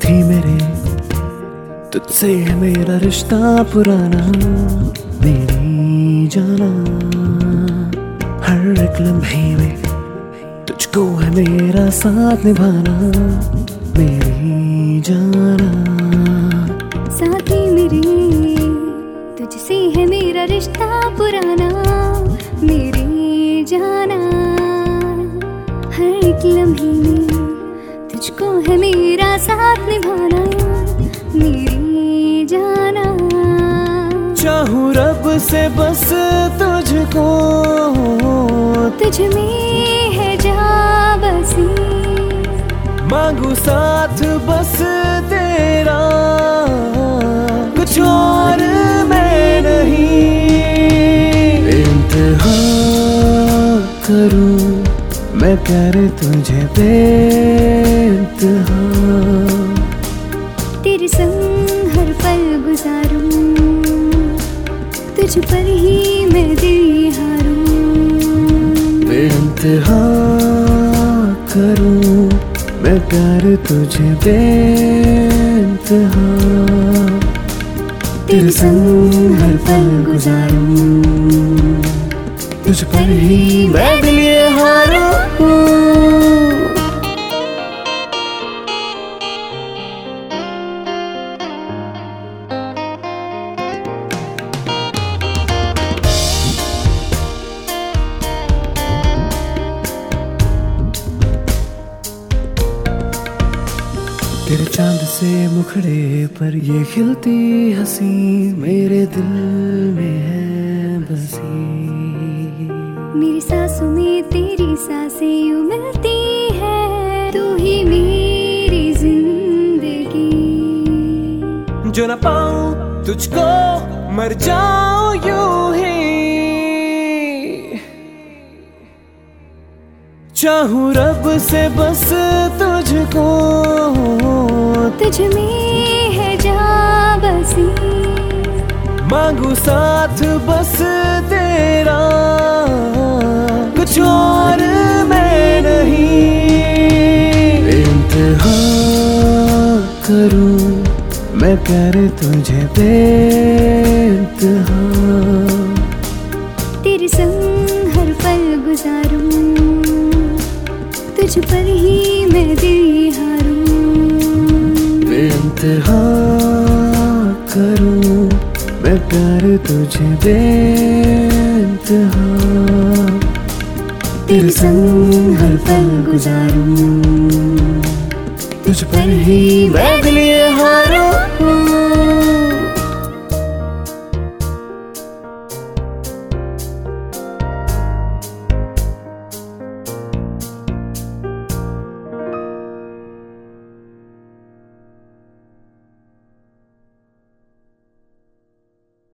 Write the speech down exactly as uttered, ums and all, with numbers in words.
साथी मेरे, तुझसे है मेरा रिश्ता पुराना, मेरी जाना। हर एक लम्हे में तुझको है मेरा साथ निभाना, मेरी जाना। साथी मेरे, तुझसे है मेरा रिश्ता पुराना, मेरी जाना। हर एक लम्हे में तुझको है मेरा साथ निभाना, मेरी जाना। चाहूं रब से बस तुझको, तुझ में है जा बसी। मांगू साथ बस तेरा, कुछ और मैं नहीं। इंतहा करूं मैं प्यार तुझे बेइंतहा, तेरे संग हर पल गुजारूं, तुझ पर ही मैं दिल हारूं। बेइंतहा करूं मैं प्यार तुझे बेइंतहा, तेरे संग हर पल गुजारूं, तुझ पर ही मैं दिल हारूं। तेरे चांद से मुखड़े पर ये खिलती हंसी, मेरे दिल में है बसी। मेरी सांसों में तेरी सांसें यूं मिलती है, तू ही मेरी जिंदगी। जो न पाऊं तुझको मर जाऊं यूं ही, चाहूं रब से बस तुझको, तुझ में है जा बसी। मांगू साथ बस तेरा, कुछ और मैं नहीं। इंतहा करूं मैं प्यार तुझे बेइंतहा, तेरे संग हर पल गुजारूं, तुझ पर ही मैं दिल हारूं। बेइंतहा करूं मैं प्यार तुझे बेइंतहा, तेरे संग हर पल गुजारूं, तुझ पर ही मैं दिल